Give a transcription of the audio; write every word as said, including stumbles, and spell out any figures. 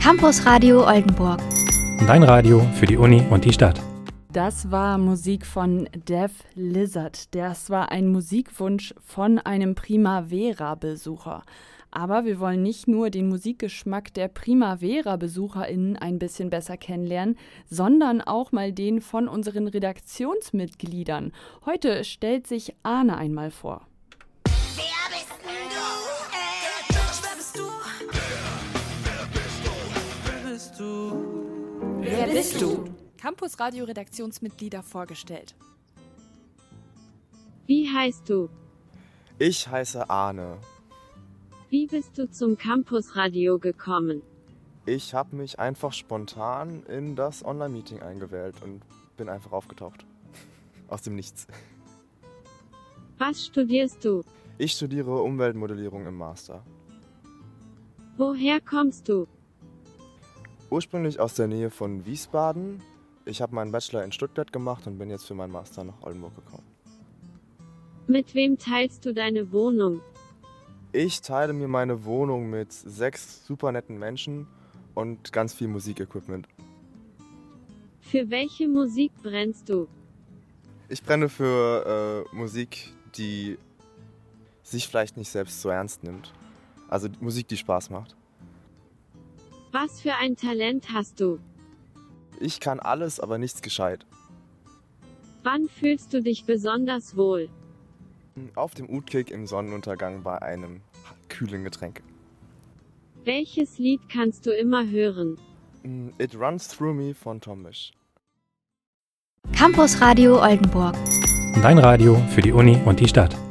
Campus Radio Oldenburg. Dein Radio für die Uni und die Stadt. Das war Musik von Def Lizard. Das war ein Musikwunsch von einem Primavera-Besucher. Aber wir wollen nicht nur den Musikgeschmack der Primavera-BesucherInnen ein bisschen besser kennenlernen, sondern auch mal den von unseren Redaktionsmitgliedern. Heute stellt sich Arne einmal vor. Wer bist denn du? Ey, Bitch, wer bist du? Wer bist du? Wer bist du? Campus Radio Redaktionsmitglieder vorgestellt. Wie heißt du? Ich heiße Arne. Wie bist du zum Campus Radio gekommen? Ich habe mich einfach spontan in das Online-Meeting eingewählt und bin einfach aufgetaucht. Aus dem Nichts. Was studierst du? Ich studiere Umweltmodellierung im Master. Woher kommst du? Ursprünglich aus der Nähe von Wiesbaden. Ich habe meinen Bachelor in Stuttgart gemacht und bin jetzt für meinen Master nach Oldenburg gekommen. Mit wem teilst du deine Wohnung? Ich teile mir meine Wohnung mit sechs super netten Menschen und ganz viel Musikequipment. Für welche Musik brennst du? Ich brenne für äh, Musik, die sich vielleicht nicht selbst so ernst nimmt. Also Musik, die Spaß macht. Was für ein Talent hast du? Ich kann alles, aber nichts gescheit. Wann fühlst du dich besonders wohl? Auf dem Utkick im Sonnenuntergang bei einem kühlen Getränk. Welches Lied kannst du immer hören? It Runs Through Me von Tom Misch. Campus Radio Oldenburg. Dein Radio für die Uni und die Stadt.